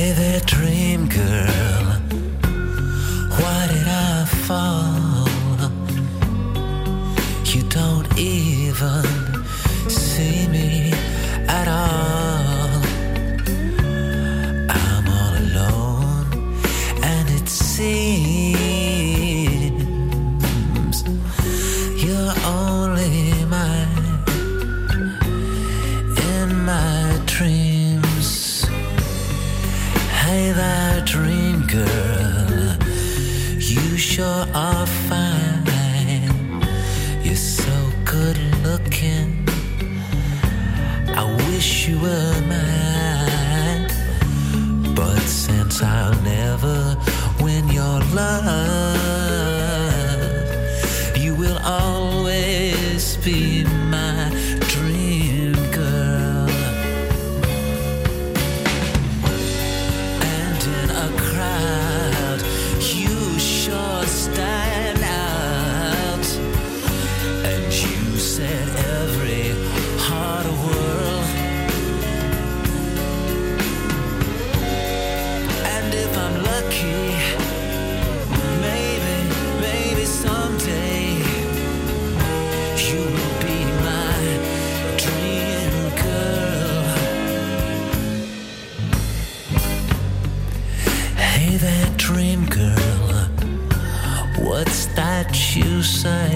Hey there, dream girl, why did I fall? You don't even see me at all. I'm all alone, and it seems you're only mine in my dreams. Hey there, dream girl, you sure are fine. You're so good looking, I wish you were mine. But since I'll never win your love, you will always be my dream girl. And in a crowd, you sure stand out. And you set every heart a whirl. And if I'm lucky, maybe someday you will be my dream girl. Hey there, dream girl, what's that you say?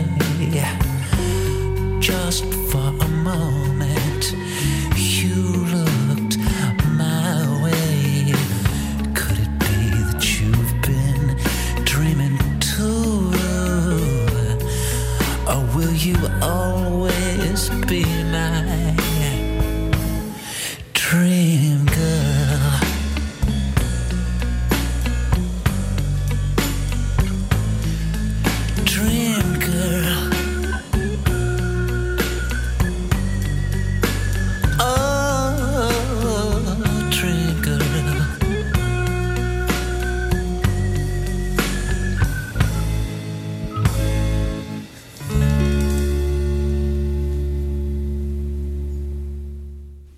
Just for a moment, you looked my way. Could it be that you've been dreaming too? Or will you always be my dream